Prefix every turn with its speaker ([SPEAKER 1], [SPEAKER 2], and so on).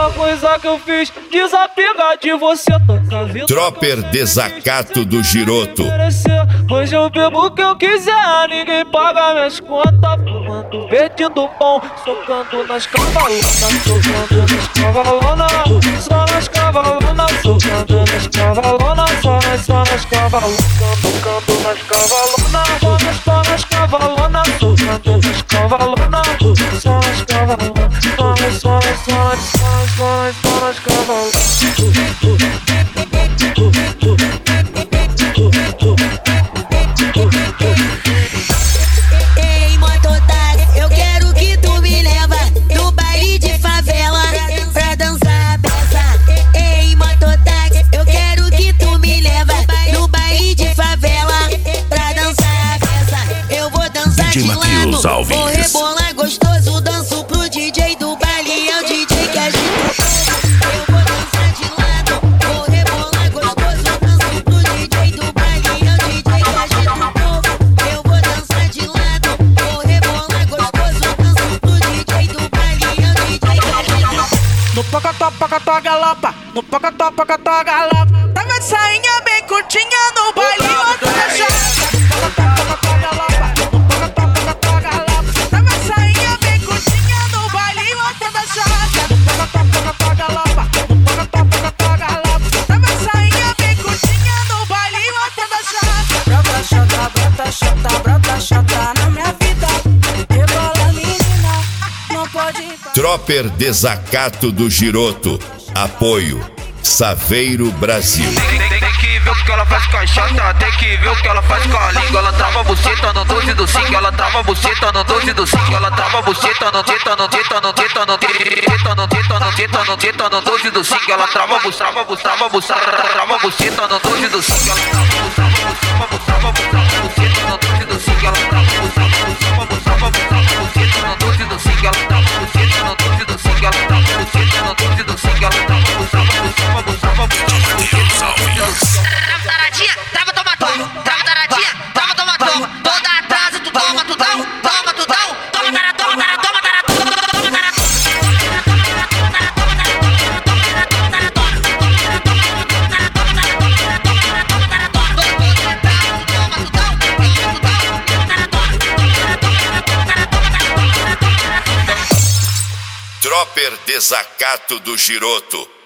[SPEAKER 1] primeira coisa que eu fiz, desapegar de você, toca a vida.
[SPEAKER 2] Tropper Desacato do Giroto.
[SPEAKER 1] Hoje eu bebo o que eu quiser, ninguém paga minhas contas. Fumando verde do bom, socando nas cavalonas, socando nas cavalonas, só nas cavalonas, socando nas cavalonas, só nas cavalonas, tocando nas cavalonas, só nas cavalonas, socando nas cavalonas, só nas cavalonas, só nas cavalonas.
[SPEAKER 3] Ei, mototáxi, eu quero que tu me leva no baile de favela pra dançar a peça. Ei, mototáxi, eu quero que tu me leva no baile de favela pra dançar a peça. Eu vou dançar de lado, vou rebolar gostoso, danço pro DJ do baile, é o DJ que agita o povo. Eu vou dançar de lado, vou rebolar gostoso, danço pro DJ do baile, é o DJ que agita o povo. Eu vou dançar de lado, vou rebolar gostoso, danço pro DJ do baile, é o DJ que agita o povo.
[SPEAKER 4] No pocotó, galopa, no pocotó, galopa. Tava de sainha bem curtinha no baile, outra da chata. No pocotó, galopa, no pocotó, galopa. Tava de sainha bem curtinha no baile, outra da chata. No pocotó, galopa, no pocotó, galopa. Tava de sainha bem curtinha no baile, outra da chata. Brota chata na minha vida. Rebola menina, não pode ir.
[SPEAKER 2] Tropper Desacato do Giroto. Apoio Saveiro Brasil.
[SPEAKER 5] Tem que ver o que ela faz com a chata, tem que ver o que ela faz com a língua. Ela trava a buceta no 12 do 5, ela trava a buceta no 12 do 5, ela trava a buceta no teta, no 12 do 5, ela trava a buceta no 12 do 5, ela trava a buceta no 12 do 5, ela trava a buceta no 12 do 5, ela trava a buceta no 12 do 5, ela trava a buceta no 12 do 5, ela trava a buceta no 12 do 5, ela trava a
[SPEAKER 3] Trava taradinha, trava toma toma, trava taradinha, trava toma toma. Toda atrasa tu toma tudão, toma tudão, toma tara toma tara toma tara toma tara
[SPEAKER 2] Tropper Desacato do Giroto.